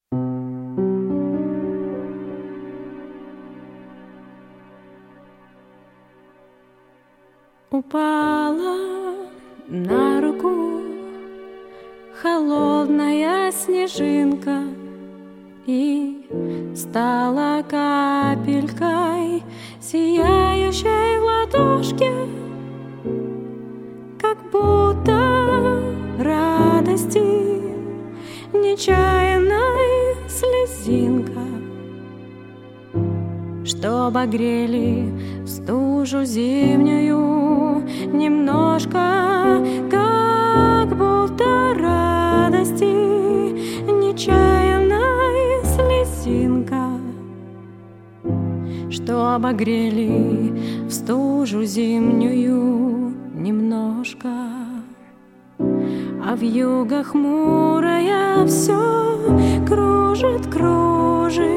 Упала на руку холодная снежинка и стала капелькой, сияющей в ладошке, как будто радости нечаянной слезинка, что обогрели в стужу зимнюю немножко, как будто радости нечаянной слезинка, что обогрели в стужу зимнюю немножко. А вьюга хмурая все кружит, кружит,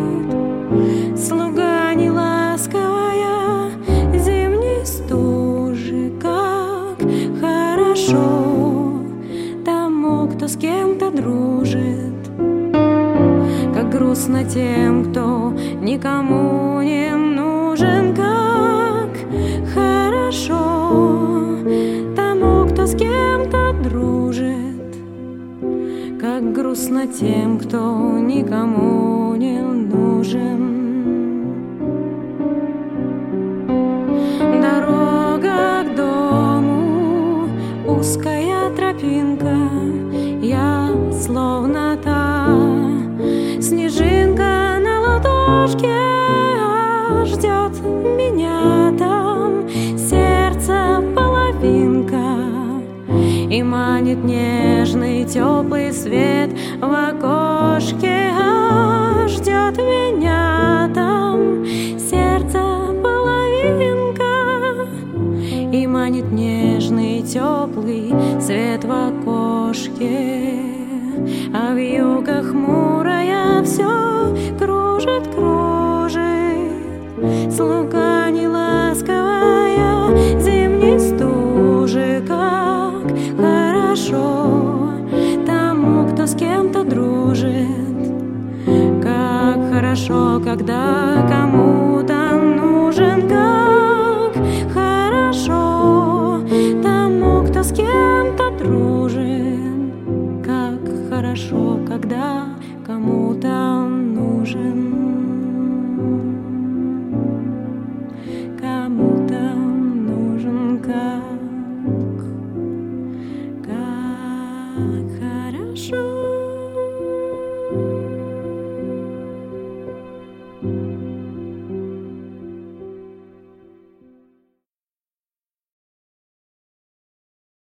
слуга неласковая зимней стужи. Как хорошо тому, кто с кем-то дружит, как грустно тем, кто никому не нужен. Как хорошо тому, кто с кем-то дружит, как грустно тем, кто никому не нужен. Дорога к дому, узкая тропинка, я словно та снежинка на ладошке, ждет меня там сердце половинка, и манит нежный теплый свет в окошке, ждет меня там сердце половинка, и манит нежный теплый свет в окошке. А вьюга хмурая все кружит, кружит, слуга неласковая зимней стужи. Как хорошо тому, кто с кем-то дружит, как хорошо, когда кому-то нужен. Как хорошо тому, кто с кем-то дружит, как хорошо, когда кому-то нужен.